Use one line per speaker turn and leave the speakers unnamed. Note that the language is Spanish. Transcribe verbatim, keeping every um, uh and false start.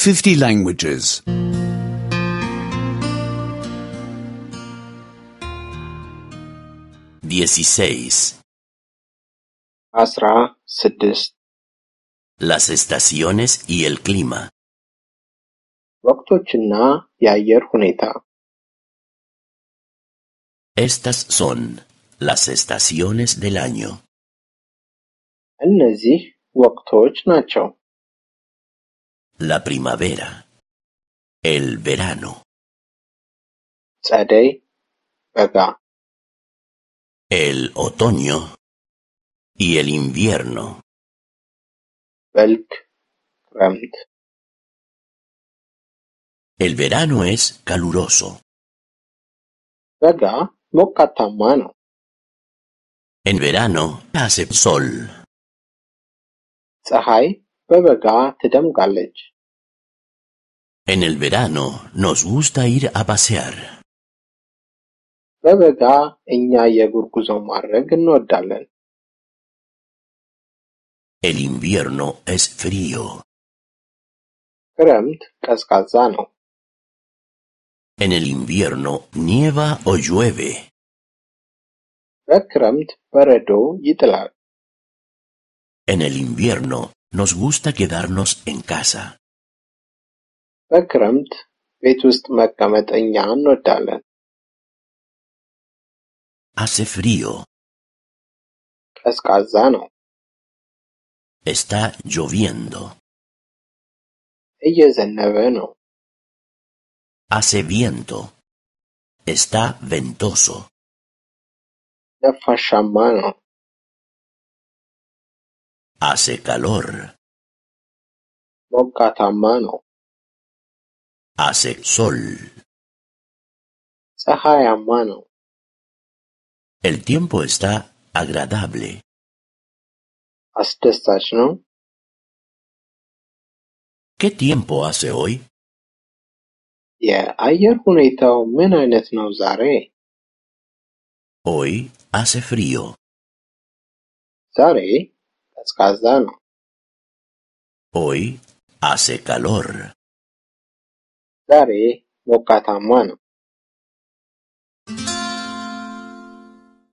fifty languages.
dieciséis.
አስራ ስድስት
Las estaciones y el clima.
ወቅቶችና የአየር ሁኔታ
Estas son las estaciones del año.
እነዚህ ወቅቶች ናቸው።
La primavera, el verano,
ጸደይ በጋ
el otoño y el invierno.
በልግ ክረምት
El verano es caluroso.
በጋ ሞቃታማ ነው።
En verano hace sol.
ፀሐይ በበጋ ትደምቃለች።
En el verano nos gusta ir a pasear.
በበጋ እኛ የእግር ጉዞ ማድረግ እንወዳለን።
El invierno es frío.
ክረምት ቀዝቃዛ ነው።
En el invierno nieva o llueve.
በክረምት በረዶ ይጥላል።
En el invierno nos gusta quedarnos en casa.
በክረምት ቤት ውስጥ መቀመጥ እኛ እንወዳለን።
Hace frío.
ቀዝቃዛ ነው።
Está lloviendo.
እየዘነበ ነው።
Hace viento. Está ventoso.
ነፋሻማ ነው።
Hace calor.
ሞቃታማ ነው።
Hace sol.
ፀሐያማ ነው።
El tiempo está agradable.
አስደሳች ነው።
¿Qué tiempo hace hoy?
የአየር ሁኔታው ምን አይነት ነው ዛሬ?
Hoy hace frío.
ዛሬ ቀዝቃዛ ነው።
Hoy hace calor.
ዛሬ ሞቃታማ ነው።